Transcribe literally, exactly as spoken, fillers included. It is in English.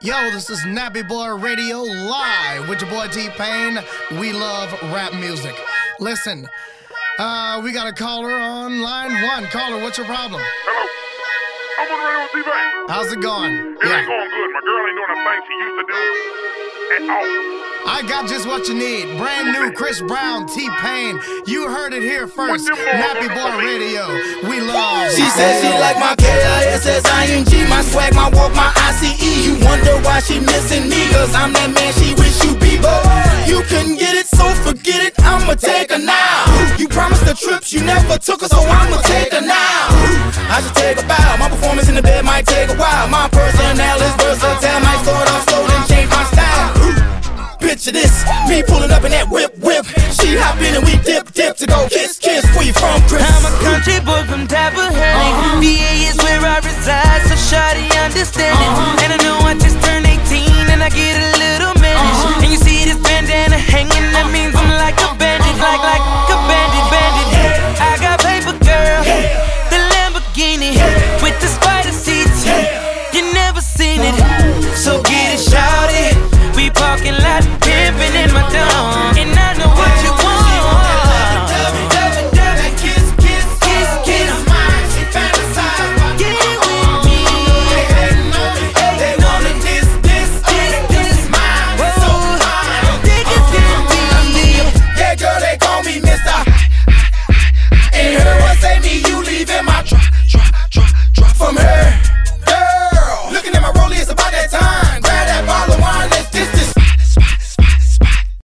Yo, this is Nappy Boy Radio live with your boy T-Pain. We love rap music. Listen, uh, we got a caller on line one. Caller, what's your problem? Hello. I'm on the radio with T-Pain. How's it going? It Yeah. ain't going good. My girl ain't doing the thing she used to do at all. I got just what you need. Brand new Chris Brown, T-Pain. You heard it here first. Nappy Boy Radio. We love. She said she like my K I S S I N G, my swag, my walk, my I C E. You wonder why she missing me, cause I'm that man she wish you be, but you couldn't get it, so forget it, I'ma take her now. You promised the trips, you never took her, so I'ma take her now. I should take a bow, my performance in the bed might take a while. My personnel is versatile, might start off slow, then change my style. Picture this, me pulling up in that whip, whip. She hop in and we dip, dip to go kiss, kiss. Where you from, Chris? I'm a country boy from Tappahannock. uh-huh. V A is where I reside, so shawty understand it. uh-huh. And I know I just turned eighteen and I get a little managed. uh-huh. And you see this bandana hanging, that means I'm like a bandit, uh-huh. like like a bandit, bandit. Hey. I got paper, girl, hey. The Lamborghini. Hey.